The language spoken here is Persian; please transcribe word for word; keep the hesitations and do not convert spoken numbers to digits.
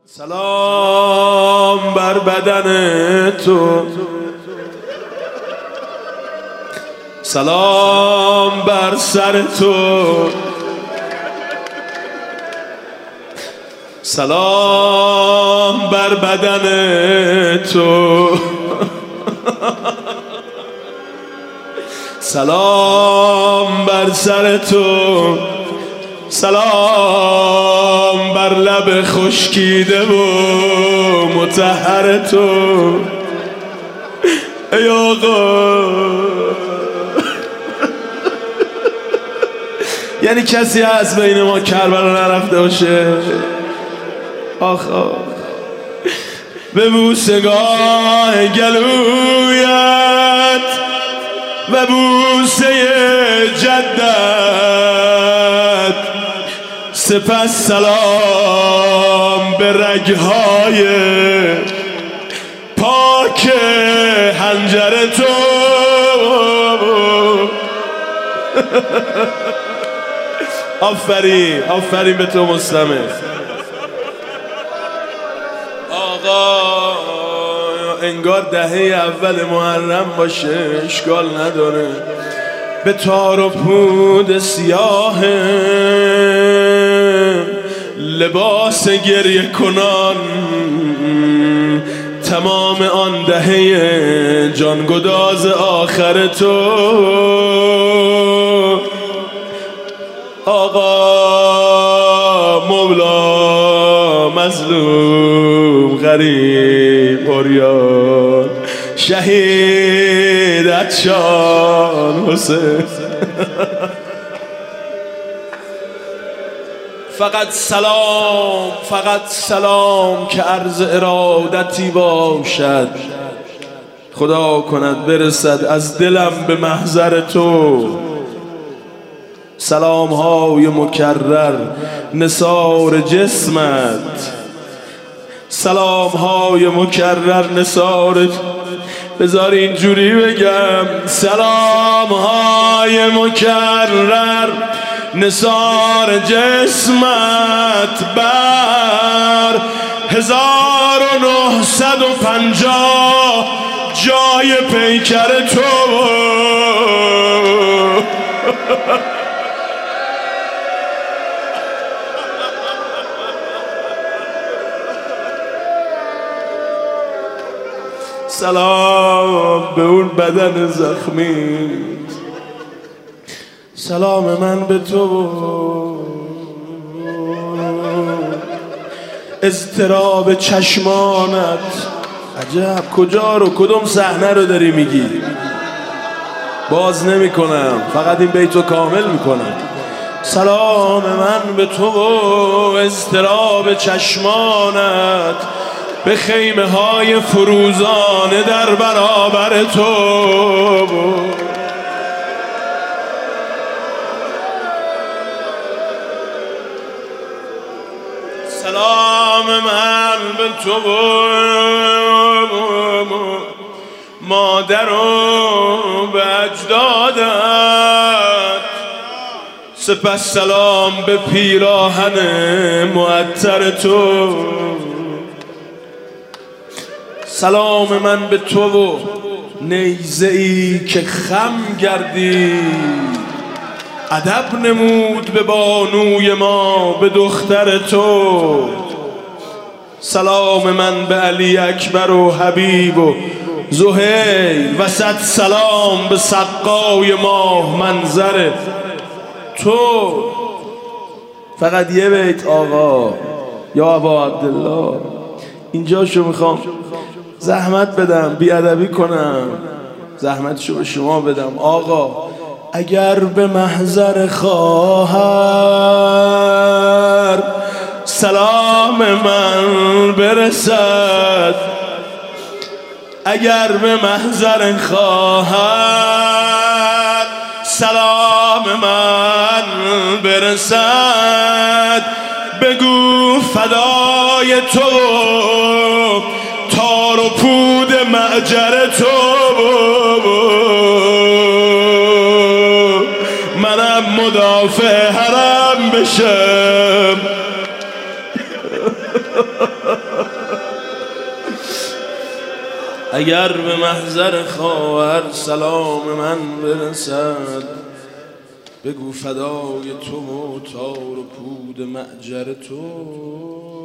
سلام بر بدن تو، سلام بر سر تو، سلام بر بدن تو، سلام بر سر تو، سلام بر لب خشکیده و مطهر تو. ای آقا یعنی کسی هست بین ما کربلا نرفته باشه؟ آخ آخ به بوسگاه گلویت و بوسه جدت، سپس سلام به رگهای پاک حنجر تو. آفرین آفرین به تو مستمع. آقا انگار دهه اول محرم باشه، اشکال نداره. به تار و پود سیاه لباس گریه کنان، تمام آن دهه جانگداز آخر تو. آقا مولا مظلوم غریب عریان شهیدت شان حسین. فقط سلام فقط سلام که عرض ارادتی باشد، خدا کند برسد از دلم به محضر تو. سلام های مکرر نثار جسمت، سلام های مکرر نثار، بذار اینجوری بگم، سلام های مکرر نثار جسمت بر هزار و نهصد و پنجاه جای پیکر تو. سلام به اون بدن زخمی، سلام من به تو. اضطراب چشمانت، عجب کجا رو کدوم صحنه رو داری میگی؟ باز نمی کنم، فقط این بیتو کامل میکنم. سلام من به تو، اضطراب چشمانت به خیمه های فروزانه در برابر تو. سلام من به تو مادر و به اجدادت، سپس سلام به پیراهن معطر تو. سلام من به تو و نیزه‌ای که خم گردی ادب نمود به بانوی ما، به دختر تو. سلام من به علی اکبر و حبیب و زهیر و صد سلام به سقای ماه منظر تو. فقط یه بیت آقا یا ابا عبدالله، اینجاشو میخوام زحمت بدم، بیادبی کنم، زحمتشو به شما بدم. آقا اگر به محضر خواهر سلام من برسد، اگر به محضر خواهر سلام من برسد، بگو فدای تو تار و پود معجر تو. منم مدافع حرم بشم. اگر به محضر خواهر سلام من برسد، بگو فدای تو و تار و پود معجر تو.